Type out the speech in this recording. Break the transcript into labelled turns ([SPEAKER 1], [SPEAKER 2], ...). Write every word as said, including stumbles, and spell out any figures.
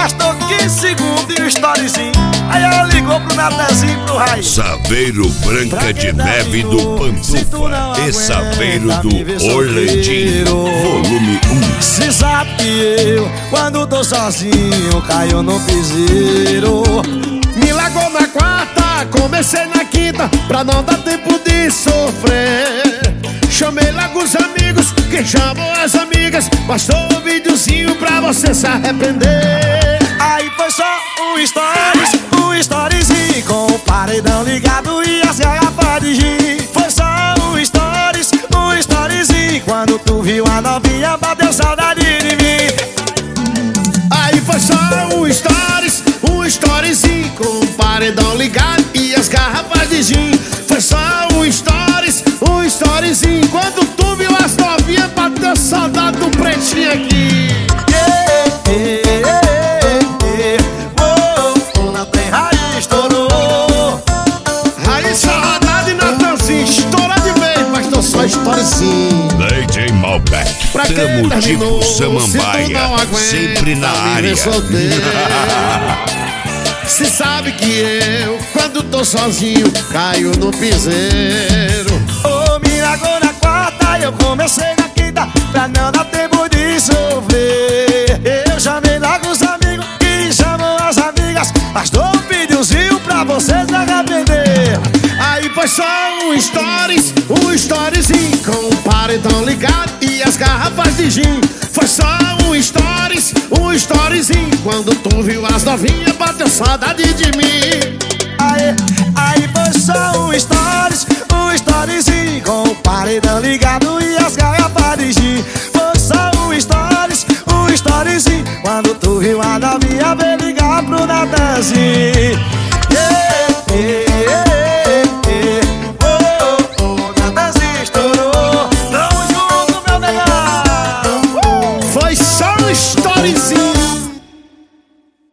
[SPEAKER 1] bastou quinze segundos e o storyzinho. Aí ela ligou pro Natanzinho e pro Raí.
[SPEAKER 2] Saveiro Branca de Neve do Pantufa e Saveiro do Orlandinho, volume um.
[SPEAKER 1] Se sabe que eu, quando tô sozinho, caio no piseiro.
[SPEAKER 3] Me largou na quarta, comecei na quinta, pra não dar tempo de sofrer. Chamei logo os amigos, que chamam as amigas. Bastou um videozinho pra você se arrepender.
[SPEAKER 1] Aí foi só um stories, um storyzinho, com o paredão ligado e as garrafas de gin. Foi só um stories, um storyzinho, quando tu viu a novinha, bateu saudade de mim.
[SPEAKER 3] Aí foi só um stories, um storyzinho, com o paredão ligado e as garrafas de gin. Foi só um stories, um storyzinho, quando tu viu as novinhas, bateu saudade do pretinho aqui.
[SPEAKER 1] Yeah, yeah, yeah. Oh, oh, na tem Raí estourou.
[SPEAKER 3] Raí saudade e Natanzinho, estoura de vez, mas tô só storyzinho.
[SPEAKER 2] D J Malbec,
[SPEAKER 3] Pra quem
[SPEAKER 2] tamo
[SPEAKER 3] terminou,
[SPEAKER 2] tipo
[SPEAKER 3] se tu
[SPEAKER 2] Samambaia,
[SPEAKER 3] não aguenta,
[SPEAKER 2] sempre na
[SPEAKER 3] me
[SPEAKER 2] área.
[SPEAKER 3] vê solteiro. Se sabe que eu, quando tô sozinho, caio no piseiro.
[SPEAKER 1] Oh, me largou na quarta, eu comecei na quinta, pra não dar tempo de sofrer. Eu chamei logo os amigos, que chamam as amigas, mas dou um videozinho pra vocês se arrepender.
[SPEAKER 3] Aí foi só um stories, um storyzinho, com o paredão ligado e as garrafas de gin. Foi só um stories, um storyzinho, quando tu viu as novinhas, bateu saudade de mim.
[SPEAKER 1] Aí, aí foi só um stories, um storyzinho, com o paredão ligado e as garrafas de gin. Foi só um stories, um storyzinho, quando tu viu a novinha, veio ligar pro Natanzinho. Yeah, yeah, yeah, yeah. Oh, oh, oh, Natanzinho estourou. Tamo junto, meu negão.
[SPEAKER 3] Foi só um storyzinho.